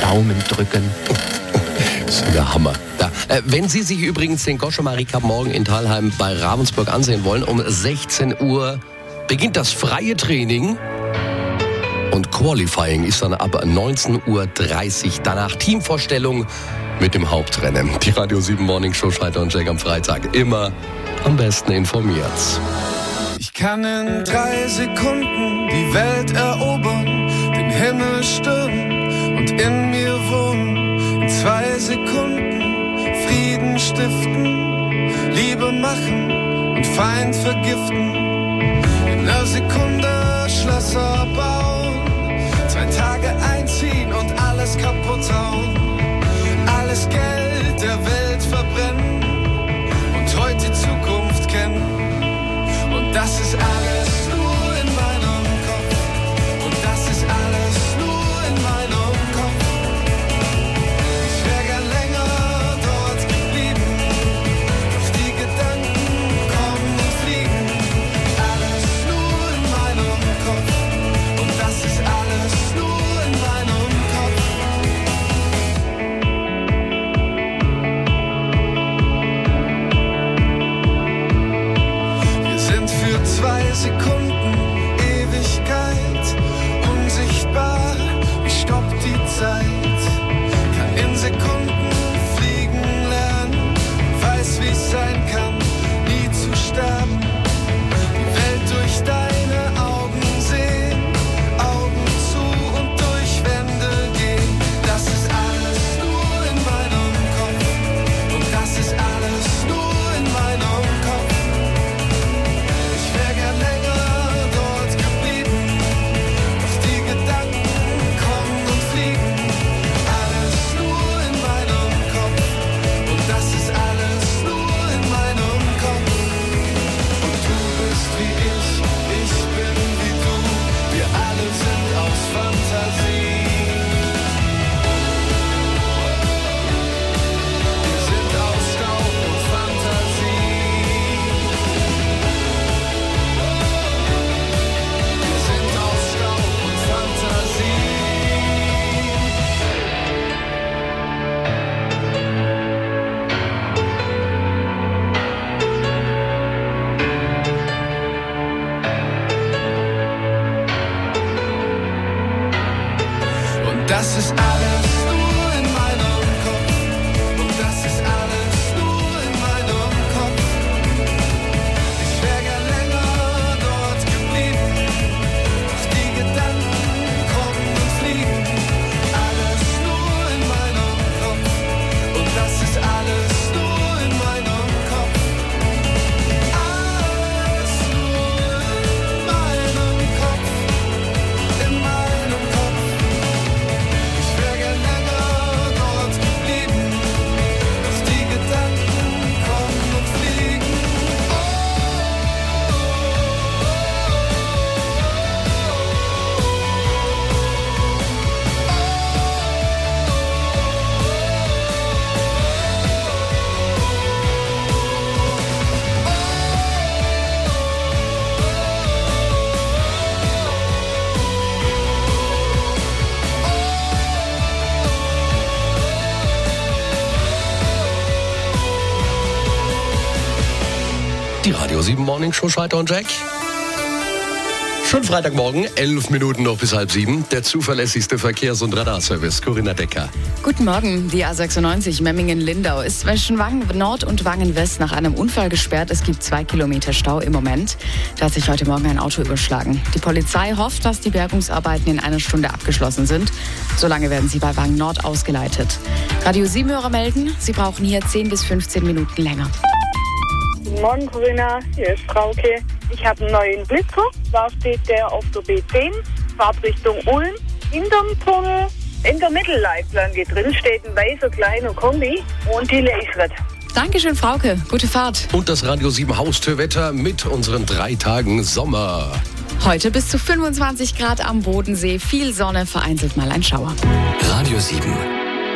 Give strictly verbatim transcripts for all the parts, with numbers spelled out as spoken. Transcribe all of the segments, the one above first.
Daumen drücken. Das ist der Hammer. Ja. Äh, wenn Sie sich übrigens den Goschemari Cup morgen in Thalheim bei Ravensburg ansehen wollen, um sechzehn Uhr beginnt das freie Training. Und Qualifying ist dann ab neunzehn Uhr dreißig. Danach Teamvorstellung mit dem Hauptrennen. Die Radio sieben Morning Show Schalter und Jack am Freitag. Immer am besten informiert. Ich kann in drei Sekunden die Welt erobern, den Himmel stürmen und in mir wohnen. In zwei Sekunden Frieden stiften, Liebe machen und Feind vergiften. In einer Sekunde Schlösser bauen, zwei Tage einziehen und alles kaputt hauen. Alles Geld der Welt verbrennen und heute die Zukunft kennen. Und das ist alles nur in meinem Kopf. Und das ist alles nur in meinem Kopf. Ich wäre gern länger dort geblieben, doch die Gedanken kommen und fliegen. Alles nur in meinem Kopf. Und das ist alles nur in meinem Kopf. Wir sind für zwei Sekunden Ewigkeit, unsichtbar, wie stoppt die Zeit. Kann in Sekunden fliegen lernen, weiß wie's sein kann, nie zu sterben. Die Welt durch deine Augen sehen, Augen zu und durch Wände gehen. Das ist alles nur in meinem Kopf. Und das ist alles nur in meinem Kopf. Ich wär gern länger dort geblieben, doch die Gedanken kommen und fliegen. Alles nur in meinem Kopf. Und das ist alles nur in meinem Kopf. Und du bist wie ich, ich bin wie du. Wir alle sind aus Fantasie. Wir sind aus Staub und Fantasie. Wir sind aus Staub und Fantasie. Und das ist alles nur in meinem Kopf. Und das ist alles nur in meinem Kopf. Ich wär gern länger dort geblieben, doch die Gedanken kommen und fliegen. Alles nur in meinem Kopf. Und das ist alles nur in meinem Kopf. Alles nur in meinem Kopf. In meinem Kopf. Ich wär gern länger dort geblieben, doch die Gedanken kommen und fliegen. Die Radio sieben Morning Show Schalter und Jack. Schönen Freitagmorgen, elf Minuten noch bis halb sieben. Der zuverlässigste Verkehrs- und Radarservice. Corinna Decker. Guten Morgen. Die A sechsundneunzig Memmingen-Lindau ist zwischen Wangen Nord und Wangen West nach einem Unfall gesperrt. Es gibt zwei Kilometer Stau im Moment. Da hat sich heute Morgen ein Auto überschlagen. Die Polizei hofft, dass die Bergungsarbeiten in einer Stunde abgeschlossen sind. Solange werden sie bei Wangen Nord ausgeleitet. Radio sieben-Hörer melden, sie brauchen hier zehn bis fünfzehn Minuten länger. Guten Morgen, Corinna. Hier ist Frauke. Ich habe einen neuen Blitzer. Da steht der auf der B zehn, Fahrtrichtung Ulm, hinterm Tunnel. In der Mittelleitplanke drin steht ein weißer kleiner Kombi und die lasert. Dankeschön, Frauke. Gute Fahrt. Und das Radio sieben Haustürwetter mit unseren drei Tagen Sommer. Heute bis zu fünfundzwanzig Grad am Bodensee, viel Sonne, vereinzelt mal ein Schauer. Radio sieben.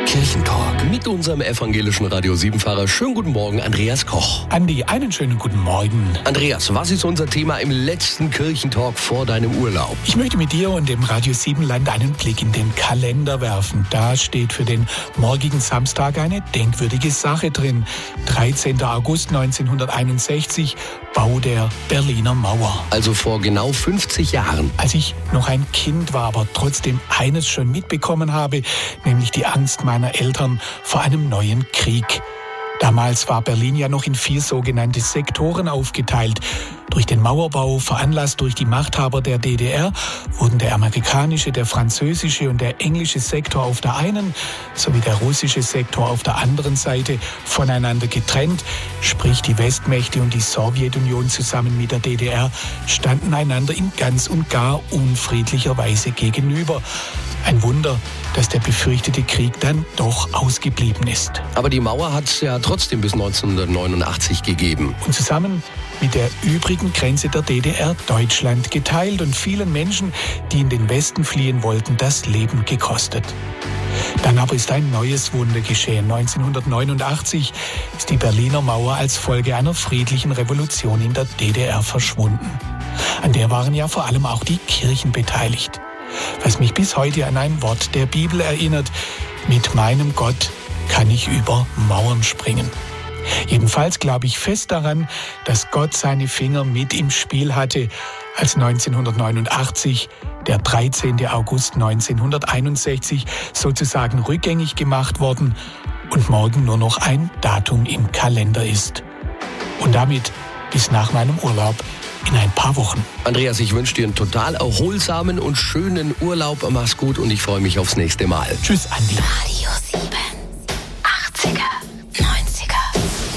Kirchentalk mit unserem evangelischen Radio sieben-Fahrer. Schönen guten Morgen, Andreas Koch. Andi, einen schönen guten Morgen. Andreas, was ist unser Thema im letzten Kirchentalk vor deinem Urlaub? Ich möchte mit dir und dem Radio sieben Land einen Blick in den Kalender werfen. Da steht für den morgigen Samstag eine denkwürdige Sache drin. dreizehnter August neunzehnhunderteinundsechzig, Bau der Berliner Mauer. Also vor genau fünfzig Jahren. Als ich noch ein Kind war, aber trotzdem eines schon mitbekommen habe, nämlich die Angst meiner Eltern vor einem neuen Krieg. Damals war Berlin ja noch in vier sogenannte Sektoren aufgeteilt. Durch den Mauerbau, veranlasst durch die Machthaber der D D R, wurden der amerikanische, der französische und der englische Sektor auf der einen sowie der russische Sektor auf der anderen Seite voneinander getrennt. Sprich, die Westmächte und die Sowjetunion zusammen mit der D D R standen einander in ganz und gar unfriedlicher Weise gegenüber. Ein Wunder, dass der befürchtete Krieg dann doch ausgeblieben ist. Aber die Mauer hat es ja trotzdem bis neunzehnhundertneunundachtzig gegeben. Und zusammen mit der übrigen Grenze der D D R Deutschland geteilt und vielen Menschen, die in den Westen fliehen wollten, das Leben gekostet. Dann aber ist ein neues Wunder geschehen. neunzehnhundertneunundachtzig ist die Berliner Mauer als Folge einer friedlichen Revolution in der D D R verschwunden. An der waren ja vor allem auch die Kirchen beteiligt. Was mich bis heute an ein Wort der Bibel erinnert: Mit meinem Gott kann ich über Mauern springen. Jedenfalls glaube ich fest daran, dass Gott seine Finger mit im Spiel hatte, als neunzehnhundertneunundachtzig, der dreizehnter August neunzehnhunderteinundsechzig, sozusagen rückgängig gemacht worden und morgen nur noch ein Datum im Kalender ist. Und damit bis nach meinem Urlaub in ein paar Wochen. Andreas, ich wünsche dir einen total erholsamen und schönen Urlaub. Mach's gut und ich freue mich aufs nächste Mal. Tschüss, Andi. Radio sieben, achtziger, neunziger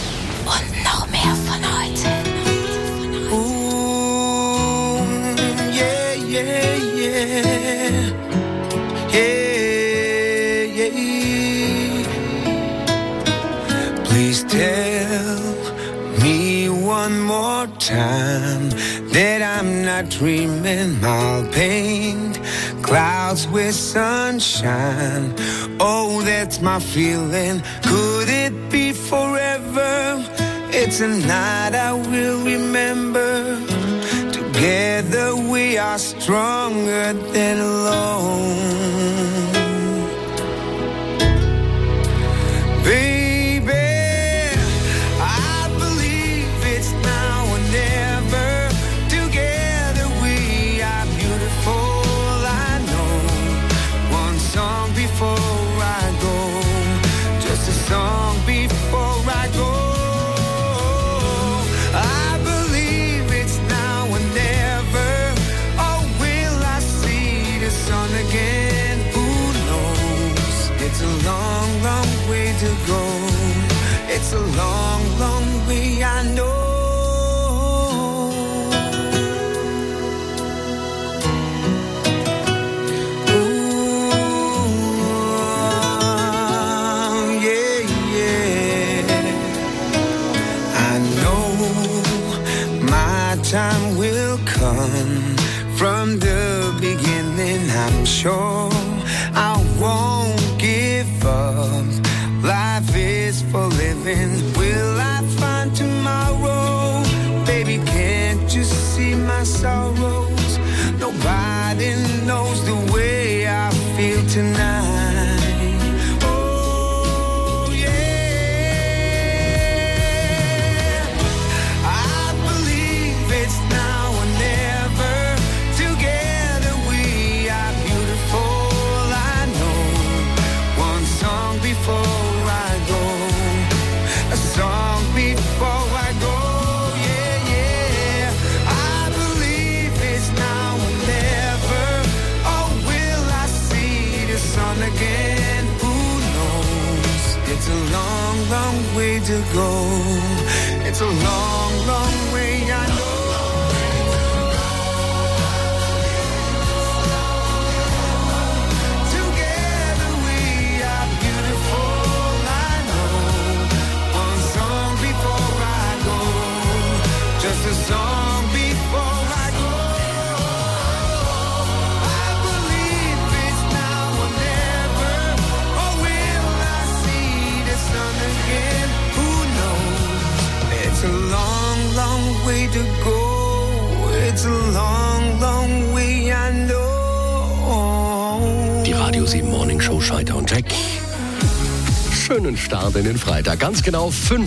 und noch mehr von heute. Ooh, yeah, yeah, yeah. Yeah, yeah. Please tell me one more time that I'm not dreaming. I'll paint clouds with sunshine. Oh, that's my feeling. Could it be forever? It's a night I will remember. Together we are stronger than alone. It's a long, long way, I know. Ooh, yeah, yeah. I know my time will come. From the beginning, I'm sure I won't give up. Life is for living. Will I find tomorrow? Baby, can't you see my sorrows? Nobody knows the way I feel tonight. Oh, yeah. I believe it's now or never. Together we are beautiful. I know one song before song before I go, yeah, yeah. I believe it's now or never. Oh, will I see the sun again? Who knows? It's a long, long way to go. It's a long, long way, I know. A song before I go. I believe it's now or never. Oh, will to go. It's a long, long way, I know. Die Radio sieben Morning Show, Scheiter und Jack. Schönen Start in den Freitag. Ganz genau fünf